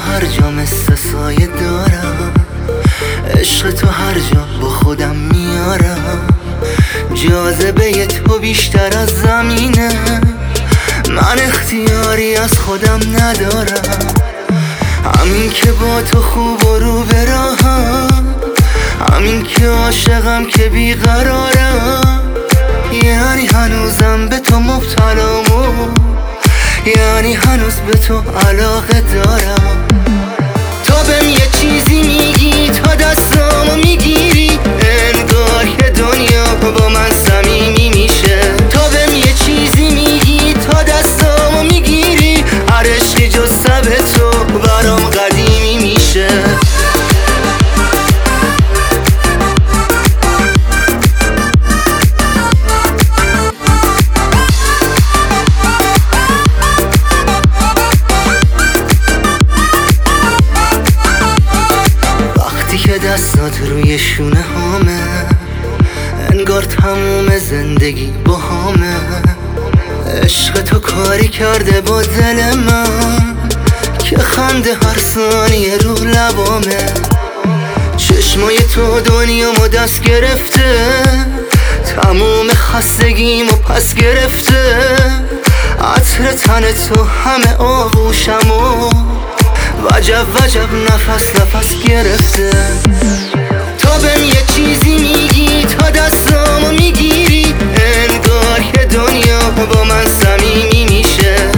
هر جا مثل سایه دارم، عشق تو هر جا با خودم میارم. جاذبه تو بیشتر از زمینه، من اختیاری از خودم ندارم. همین که با تو خوب و رو به راهم، همین که عاشقم که بیقرارم. یعنی هنوزم به تو مبتلام و یعنی هنوز به تو علاقه دارم. تا بهم یه چیزی میگی، تا دستامو میگیری، انگار که دنیا با من صمیمی میشه. تا بهم یه چیزی میگی، تا دستامو میگیری، هر عشقی جز سب تو برام قدیمی میشه. که دستات روی شونه هامه، انگار تموم زندگی با همه. عشق تو کاری کرده با دل من که خنده هر ثانیه رو لبامه. چشمای تو دنیامو دست گرفته، تموم خستگیمو پس گرفته. عطر تن تو همه آغوشمو وجب وجب نفس نفس گرفته. تا بهم یه چیزی میگی، تا دستامو میگیری، انگار که دنیا با من صمیمی میشه.